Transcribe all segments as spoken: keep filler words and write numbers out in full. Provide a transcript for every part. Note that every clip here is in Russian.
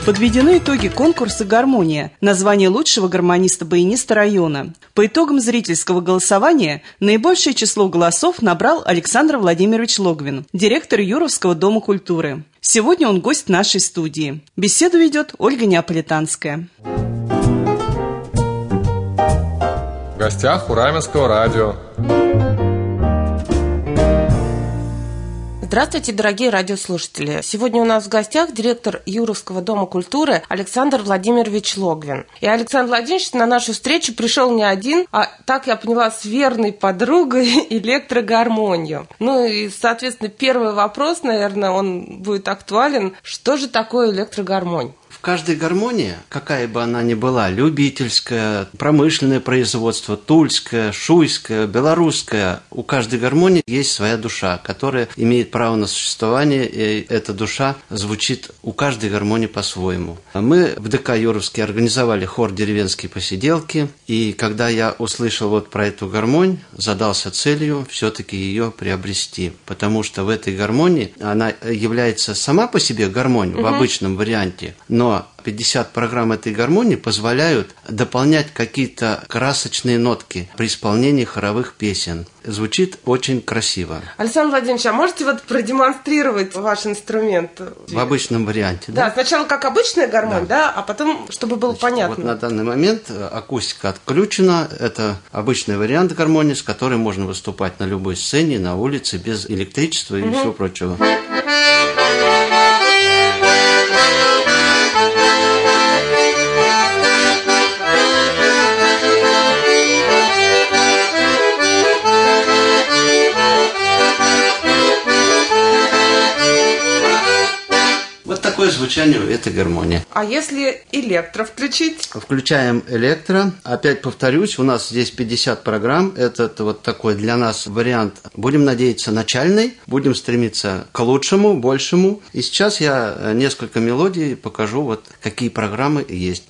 Подведены итоги конкурса «Гармония» на звание лучшего гармониста-баяниста района. По итогам зрительского голосования наибольшее число голосов набрал Александр Владимирович Логвин, директор Юровского дома культуры. Сегодня он гость нашей студии. Беседу ведет Ольга Неаполитанская. В гостях у Раменского радио. Здравствуйте, дорогие радиослушатели! Сегодня у нас в гостях директор Юровского дома культуры Александр Владимирович Логвин. И Александр Владимирович на нашу встречу пришел не один, а, так я поняла, с верной подругой электрогармонию. Ну и, соответственно, первый вопрос, наверное, он будет актуален. Что же такое электрогармонь? Каждая гармония, какая бы она ни была, любительская, промышленное производство, тульское, шуйское, белорусское, у каждой гармонии есть своя душа, которая имеет право на существование, и эта душа звучит у каждой гармонии по-своему. Мы в ДК Юровский организовали хор «Деревенские посиделки», и когда я услышал вот про эту гармонь, задался целью все-таки ее приобрести, потому что в этой гармонии она является сама по себе гармонь в обычном варианте, но пятьдесят программ этой гармонии позволяют дополнять какие-то красочные нотки при исполнении хоровых песен. Звучит очень красиво. Александр Владимирович, а можете вот продемонстрировать ваш инструмент? В обычном варианте, да? Да, сначала как обычная гармонь, да, да, а потом, чтобы было Значит, понятно. Вот на данный момент акустика отключена. Это обычный вариант гармонии, с которой можно выступать на любой сцене, на улице, без электричества и угу. всего прочего. Такое звучание у этой гармонии. А если электро включить? Включаем электро. Опять повторюсь, у нас здесь пятьдесят программ. Это, это вот такой для нас вариант. Будем надеяться, начальный. Будем стремиться к лучшему, большему. И сейчас я несколько мелодий покажу, вот какие программы есть.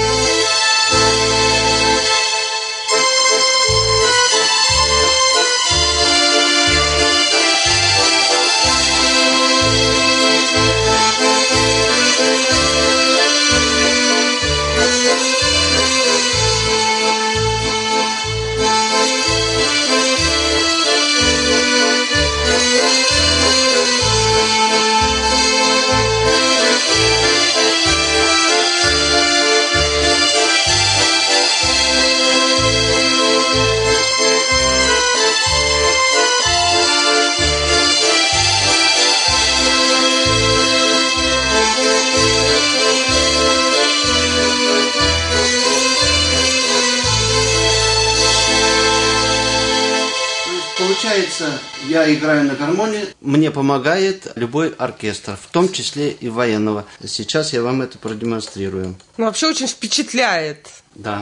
Получается, я играю на гармонии, мне помогает любой оркестр, в том числе и военного. Сейчас я вам это продемонстрирую. Ну, вообще очень впечатляет. Да.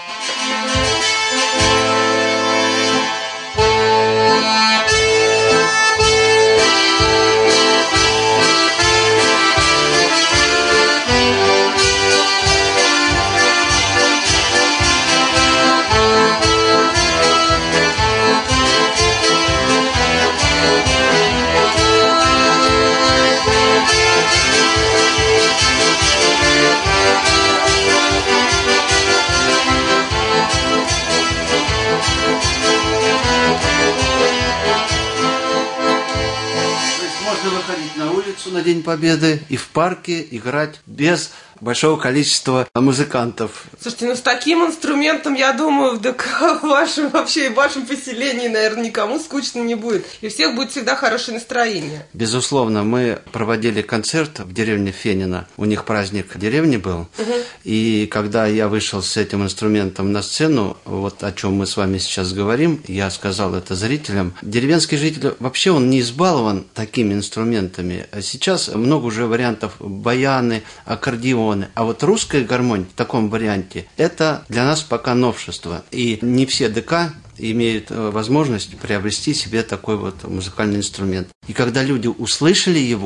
Выходить на улицу на День Победы и в парке играть без большого количества музыкантов. Слушайте, ну с таким инструментом, я думаю, в ДК вашем вообще и в вашем поселении, наверное, никому скучно не будет. И у всех будет всегда хорошее настроение. Безусловно, мы проводили концерт в деревне Фенино. У них праздник деревни был. Угу. И когда я вышел с этим инструментом на сцену, вот о чем мы с вами сейчас говорим, я сказал это зрителям. Деревенский житель вообще он не избалован такими инструментами. Сейчас много уже вариантов: баяны, аккордеон. А вот русская гармонь в таком варианте – это для нас пока новшество. И не все ДК имеют возможность приобрести себе такой вот музыкальный инструмент. И когда люди услышали его,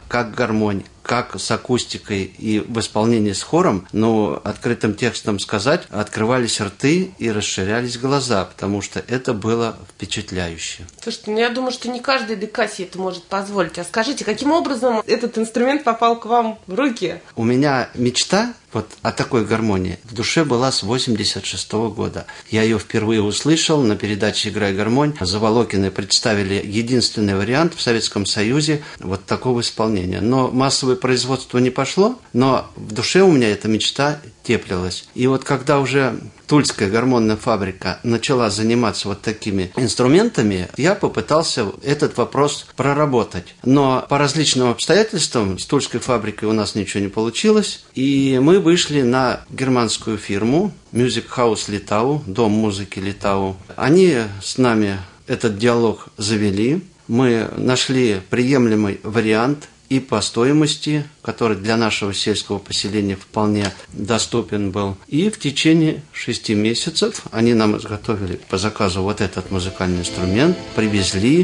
как гармонь, как с акустикой и в исполнении с хором, но открытым текстом сказать, открывались рты и расширялись глаза, потому что это было впечатляюще. Слушайте, ну я думаю, что не каждый ДК себе это может позволить. А скажите, каким образом этот инструмент попал к вам в руки? У меня мечта вот о такой гармонии в душе была с восемьдесят шестого года. Я ее впервые услышал на передаче «Играй гармонь». Заволокины представили единственный вариант в Советском Союзе вот такого исполнения. Но массовое производство не пошло, но в душе у меня эта мечта теплилась. И вот когда уже Тульская гармонная фабрика начала заниматься вот такими инструментами, я попытался этот вопрос проработать. Но по различным обстоятельствам с Тульской фабрикой у нас ничего не получилось, и мы вышли на германскую фирму Music House Litau, Дом музыки Литау. Они с нами этот диалог завели, мы нашли приемлемый вариант и по стоимости, который для нашего сельского поселения вполне доступен был. И в течение шести месяцев они нам изготовили по заказу вот этот музыкальный инструмент, привезли.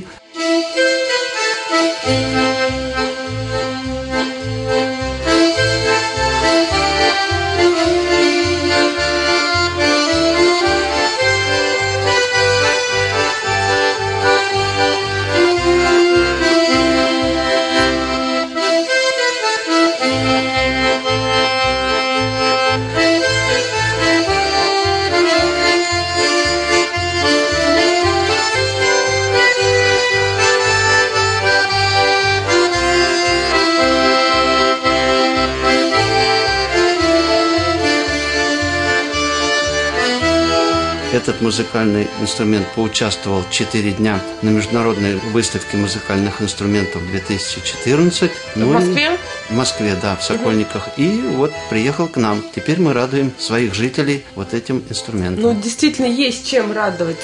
Этот музыкальный инструмент поучаствовал четыре дня на международной выставке музыкальных инструментов две тысячи четырнадцать. В ну, Москве? В Москве, да, в Сокольниках. Угу. И вот приехал к нам. Теперь мы радуем своих жителей вот этим инструментом. Ну, действительно, есть чем радовать.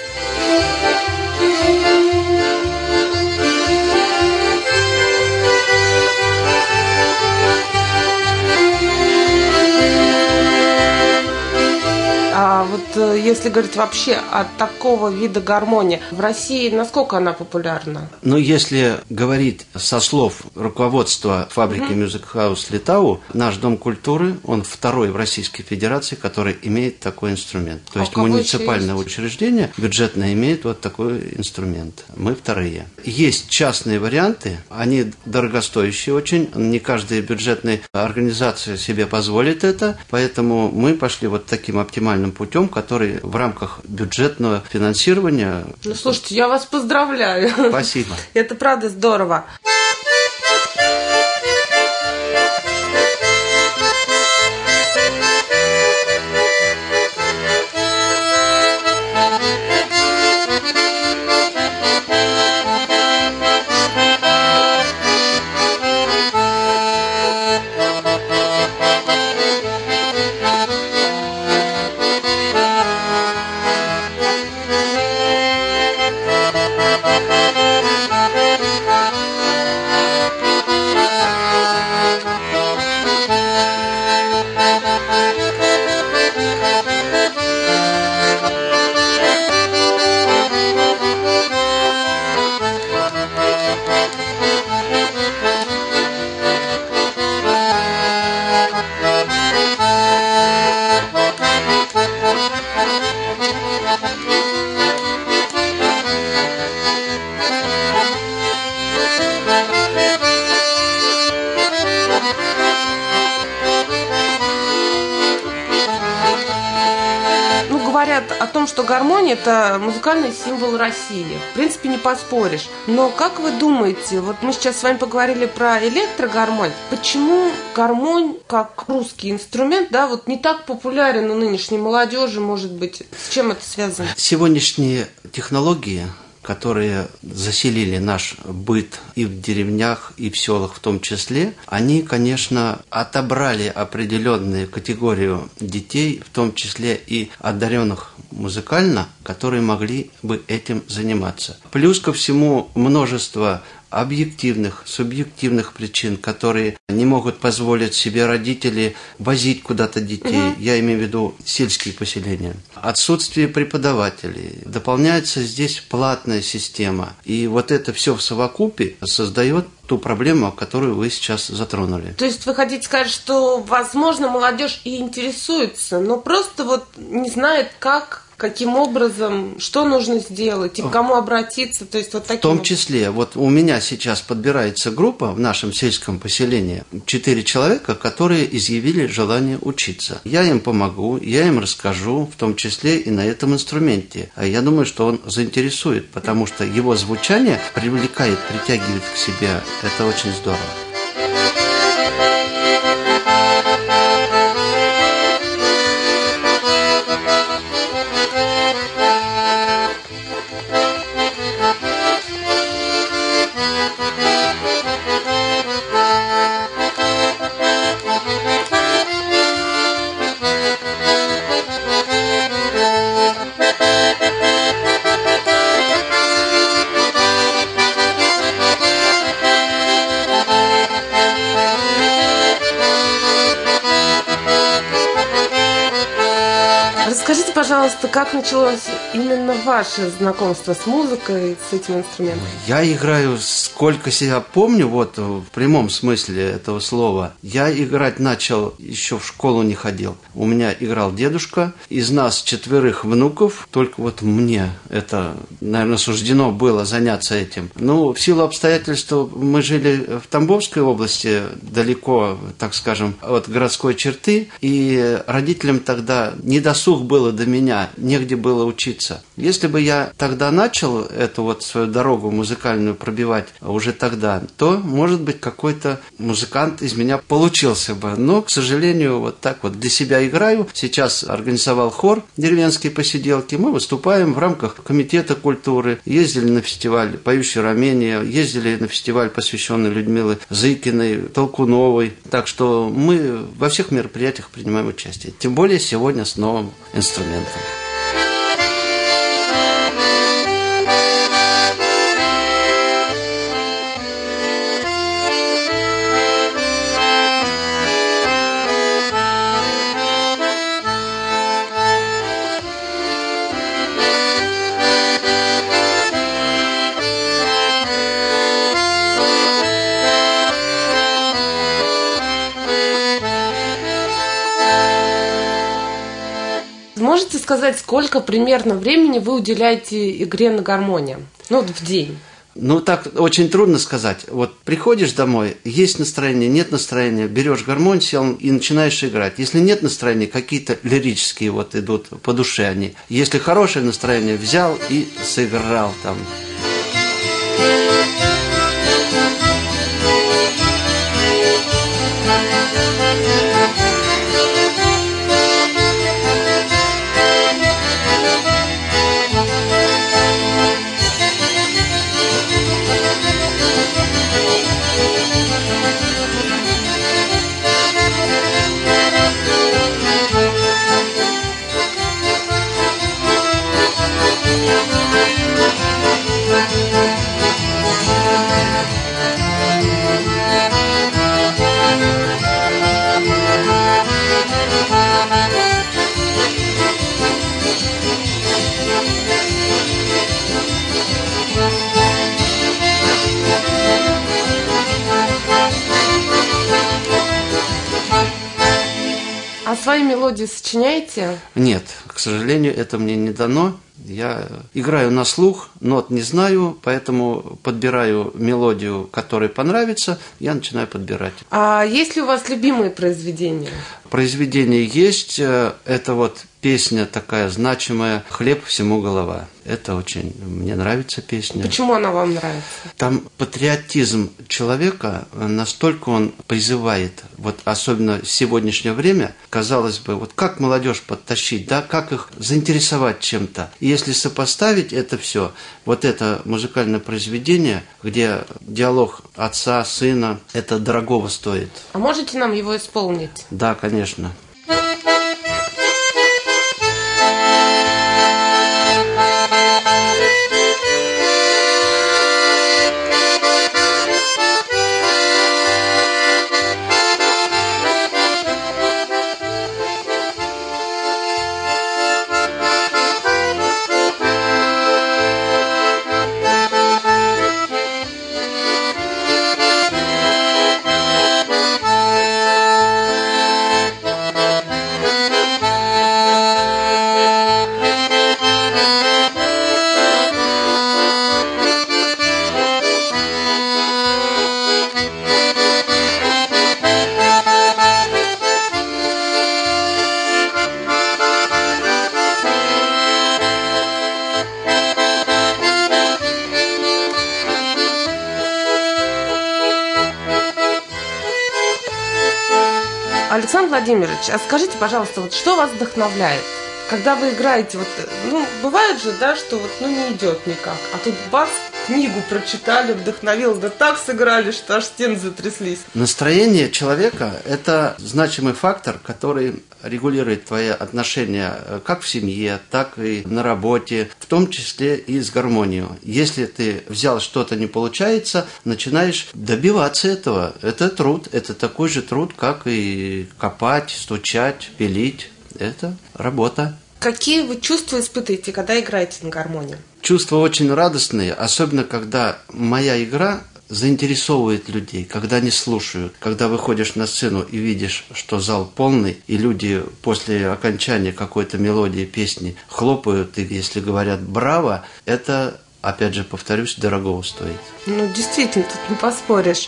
А вот если говорить вообще о такого вида гармонии, в России насколько она популярна? Ну, если говорить со слов руководства фабрики mm-hmm. Music House Litau, наш Дом культуры, он второй в Российской Федерации, который имеет такой инструмент. То а есть муниципальное учреждение бюджетное имеет вот такой инструмент. Мы вторые. Есть частные варианты, они дорогостоящие очень, не каждая бюджетная организация себе позволит это, поэтому мы пошли вот таким оптимальным путем, который в рамках бюджетного финансирования... Ну, слушайте, я вас поздравляю. Спасибо. Это правда здорово. Говорят о том, что гармония – это музыкальный символ России. В принципе, не поспоришь. Но как вы думаете, вот мы сейчас с вами поговорили про электрогармонь, почему гармонь, как русский инструмент, да, вот не так популярен у нынешней молодежи, может быть? С чем это связано? Сегодняшние технологии, которые заселили наш быт и в деревнях, и в селах в том числе, они, конечно, отобрали определенную категорию детей, в том числе и одаренных музыкально, которые могли бы этим заниматься. Плюс ко всему множество объективных, субъективных причин, которые не могут позволить себе родители возить куда-то детей. Угу. Я имею в виду сельские поселения. Отсутствие преподавателей. Дополняется здесь платная система. И вот это все в совокупе создает ту проблему, которую вы сейчас затронули. То есть вы хотите сказать, что, возможно, молодежь и интересуется, но просто вот не знает, как, каким образом, что нужно сделать и к кому обратиться. То есть вот таким. В том числе, вот у меня сейчас подбирается группа в нашем сельском поселении, четыре человека, которые изъявили желание учиться. Я им помогу, я им расскажу, в том числе и на этом инструменте. А я думаю, что он заинтересует, потому что его звучание привлекает, притягивает к себе. Это очень здорово. Расскажите, пожалуйста, как началось именно ваше знакомство с музыкой, с этим инструментом? Я играю, сколько себя помню, вот в прямом смысле этого слова. Я играть начал, еще в школу не ходил. У меня играл дедушка. Из нас четверых внуков, только вот мне это, наверное, суждено было заняться этим. Ну, в силу обстоятельств мы жили в Тамбовской области, далеко, так скажем, от городской черты, и родителям тогда недосуг было до меня, негде было учиться. Если бы я тогда начал эту вот свою дорогу музыкальную пробивать уже тогда, то, может быть, какой-то музыкант из меня получился бы. Но, к сожалению, вот так вот для себя играю. Сейчас организовал хор «Деревенские посиделки». Мы выступаем в рамках комитета культуры. Ездили на фестиваль «Поющие рамения», ездили на фестиваль, посвященный Людмиле Зыкиной, Толкуновой. Так что мы во всех мероприятиях принимаем участие. Тем более сегодня с новым инструментом. Можете сказать, сколько примерно времени вы уделяете игре на гармонии? Ну, вот в день. Ну, так очень трудно сказать. Вот приходишь домой, есть настроение, нет настроения, берешь гармонь, сел и начинаешь играть. Если нет настроения, какие-то лирические вот идут по душе они. Если хорошее настроение, взял и сыграл там. А свои мелодии сочиняете? Нет, к сожалению, это мне не дано. Я играю на слух, нот не знаю, поэтому подбираю мелодию, которая понравится, я начинаю подбирать. А есть ли у вас любимые произведения? Произведение есть, это вот песня такая значимая «Хлеб всему голова». Это очень мне нравится песня. Почему она вам нравится? Там патриотизм человека, настолько он призывает, вот особенно в сегодняшнее время, казалось бы, вот как молодежь подтащить, да, как их заинтересовать чем-то. И если сопоставить это все, вот это музыкальное произведение, где диалог отца, сына, это дорогого стоит. А можете нам его исполнить? Да, конечно. Александр Владимирович, а скажите, пожалуйста, вот что вас вдохновляет? Когда вы играете, вот, ну, бывает же, да, что вот, ну, не идет никак, а тут бац, книгу прочитали, вдохновил, да так сыграли, что аж стены затряслись. Настроение человека – это значимый фактор, который регулирует твои отношения как в семье, так и на работе, в том числе и с гармонией. Если ты взял что-то не получается, начинаешь добиваться этого. Это труд, это такой же труд, как и копать, стучать, пилить. Это работа. Какие вы чувства испытываете, когда играете на гармонии? Чувства очень радостные, особенно когда моя игра заинтересовывает людей, когда они слушают, когда выходишь на сцену и видишь, что зал полный, и люди после окончания какой-то мелодии, песни хлопают, и если говорят «браво», это, опять же, повторюсь, дорого стоит. Ну, действительно, тут не поспоришь.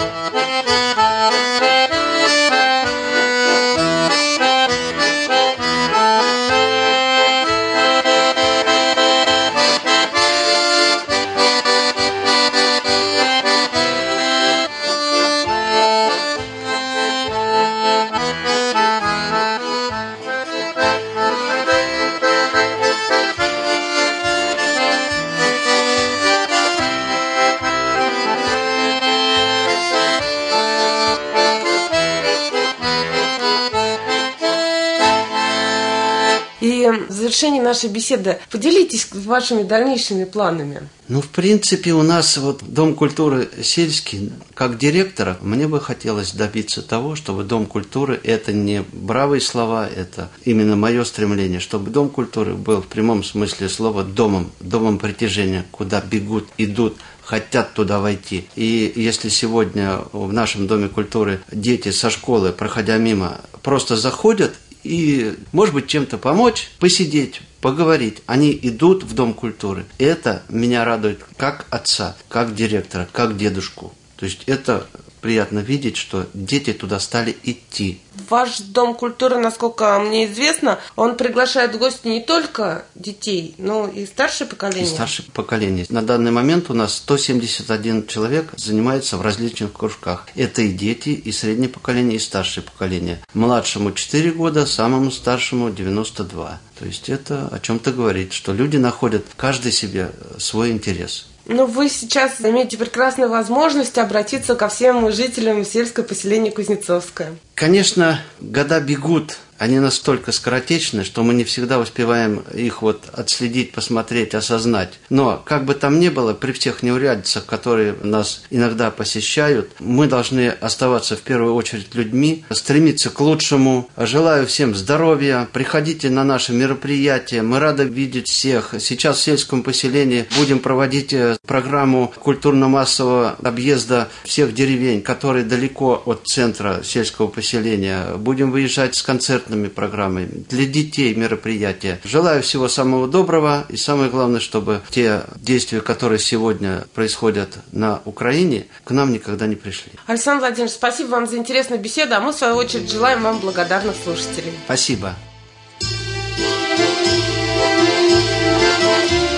И в завершении нашей беседы поделитесь вашими дальнейшими планами. Ну, в принципе, у нас вот Дом культуры сельский, как директора, мне бы хотелось добиться того, чтобы Дом культуры – это не бравые слова, это именно мое стремление, чтобы Дом культуры был в прямом смысле слова домом, домом притяжения, куда бегут, идут, хотят туда войти. И если сегодня в нашем Доме культуры дети со школы, проходя мимо, просто заходят и, может быть, чем-то помочь, посидеть, поговорить. Они идут в Дом культуры. Это меня радует как отца, как директора, как дедушку. То есть это приятно видеть, что дети туда стали идти. Ваш Дом культуры, насколько мне известно, он приглашает в гости не только детей, но и старшее поколение. И старшее поколение. На данный момент у нас сто семьдесят один человек занимается в различных кружках. Это и дети, и среднее поколение, и старшее поколение. Младшему четыре года, самому старшему девяносто два. То есть это о чем-то говорит, что люди находят каждый себе свой интерес. Но вы сейчас имеете прекрасную возможность обратиться ко всем жителям сельского поселения Кузнецовское. Конечно, года бегут, они настолько скоротечны, что мы не всегда успеваем их вот отследить, посмотреть, осознать. Но, как бы там ни было, при всех неурядицах, которые нас иногда посещают, мы должны оставаться в первую очередь людьми, стремиться к лучшему. Желаю всем здоровья, приходите на наши мероприятия, мы рады видеть всех. Сейчас в сельском поселении будем проводить программу культурно-массового объезда всех деревень, которые далеко от центра сельского поселения. Будем выезжать с концертными программами, для детей мероприятия. Желаю всего самого доброго и самое главное, чтобы те действия, которые сегодня происходят на Украине, к нам никогда не пришли. Александр Владимирович, спасибо вам за интересную беседу, а мы в свою очередь желаем вам благодарных слушателей. Спасибо.